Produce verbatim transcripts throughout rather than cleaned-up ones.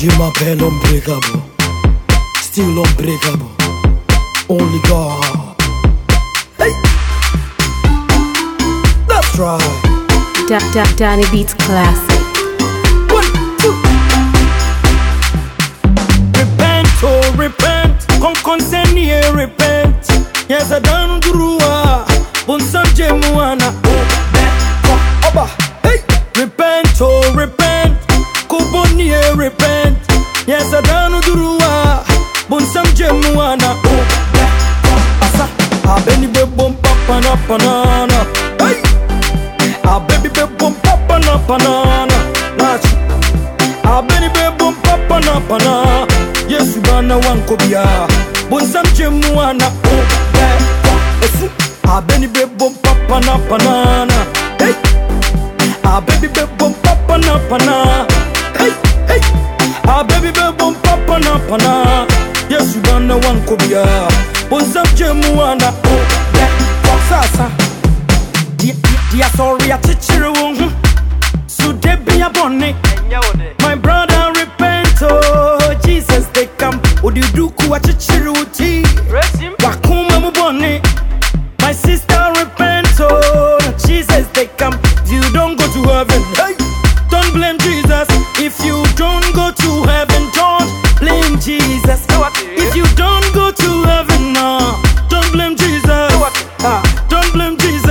Je m'appelle unbreakable, still unbreakable. Only God. Hey, that's right. Da da Danny Beats Classic. One, two. Repent, oh repent, come consent here, repent. Yes, I done grua, bonsam jemuana, oh be, oba. Hey, repent, oh repent, kuboni here, repent. Yes, I done grua, bonsam jemuana, oh be, asa. A beni be bom papa na banana. Hey. A baby be bum papa na banana, natch. A baby be bum papa na banana. Yes, you gonna want kobia. Bonsam jemuana, oh yeah. Esu. A baby be bum papa na banana. Hey. A baby be bum papa na banana. Hey, hey. A baby be bum papa na banana. Yes, you gonna want kobia. Bonsam jemuana, oh yeah. Sasa. Dia sorry a chichiru so they be a bonnet. My brother repent, oh Jesus they come. Would you do ku a chichiru tea? Wakuma mu bonnet. My sister repent, oh Jesus they come. You don't go to heaven, hey. Don't blame Jesus. If you don't go to heaven, don't blame Jesus. If you don't go to heaven, no, don't blame Jesus. Ah, don't blame Jesus.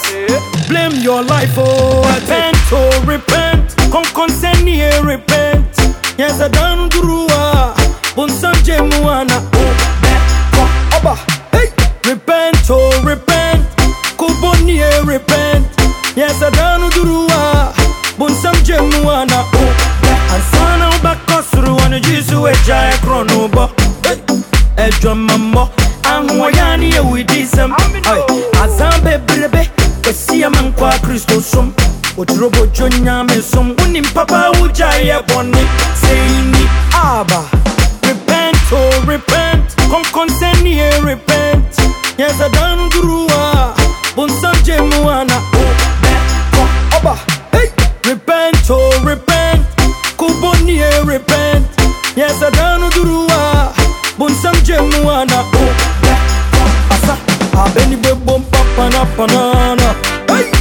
Blame your life, oh repent, oh repent. Come consent here, repent. Yes, I done grua, bonsam jemuana, oh be, oba. Hey, repent, oh repent. Kuboni here, repent. Yes, I done grua, bonsam jemuana, oh be. Ansana ubakosuru wana jisu eja ekrono bo. Hey, ejo mammo, anwayani ye widisem. Hey, azambe brebe. See a man qua Christo sum, what robo jonya me sum, unim papa ujaya bonnet, saying me, Abba, repent, oh repent, come consent here, repent. Yes, I done grua, bonsam jemuana, oh be, oba, hey, repent, oh repent, kuboni here, repent. Yes, I done grua, bonsam jemuana, oh be, asa, a beni be bom papa na banana. Hey,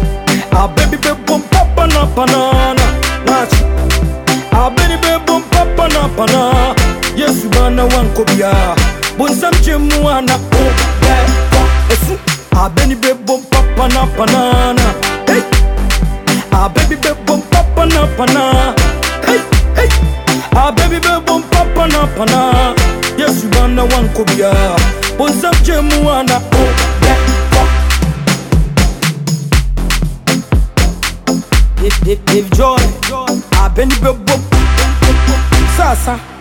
a baby be bum papa na banana, natch. A baby be bum papa na banana. Yes, you gonna want kobia. Bonsam jemuana, oh yeah. Esu, a baby be bum papa na banana. Hey, a baby be bum papa na banana. Hey, hey, a baby be bum papa na banana. Yes, you gonna want kobia. Bonsam jemuana, oh yeah. If, if, if joy, I been the boom, Sasa.